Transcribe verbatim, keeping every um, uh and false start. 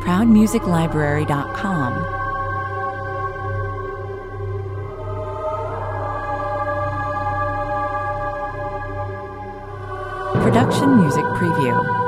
proud music library dot com. Production Music Preview.